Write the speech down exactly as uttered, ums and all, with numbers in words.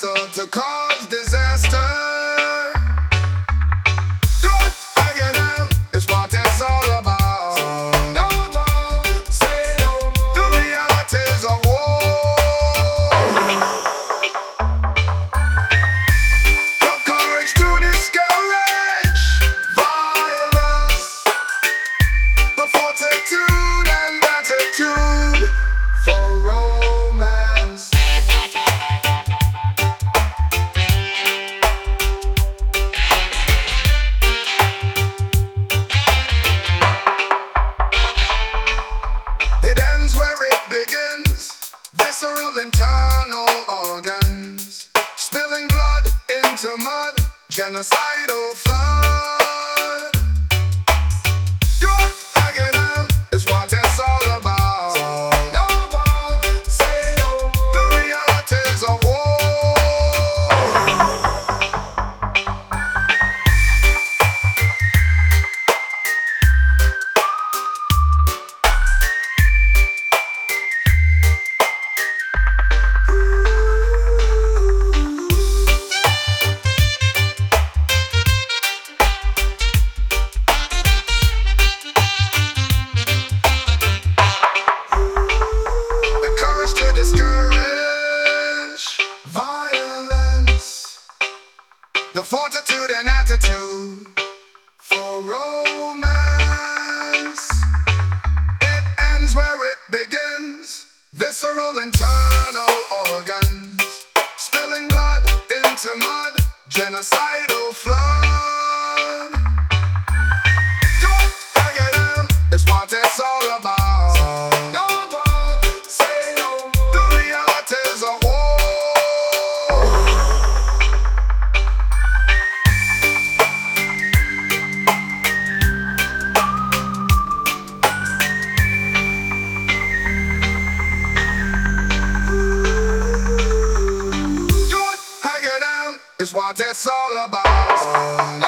vessel to cause disaster. Don't hang it out, it's what it's all about. No more, say no more, the realities of war. Your courage to discourage violence, the fortitude and attitude for romance. It ends where it begins, visceral internal organs, spilling blood into mud, genocidal flood. You're hanging out, is what it's all about. No more, say no more, the realities of war. The courage to discourage violence, the fortitude and attitude for romance. It ends where it begins, visceral internal organs, spilling blood into mud, genocidal flood. Don't hang it out, it's what it's all about. No more, say no more, the realities of war. Don't hang it out, it's what it's all about.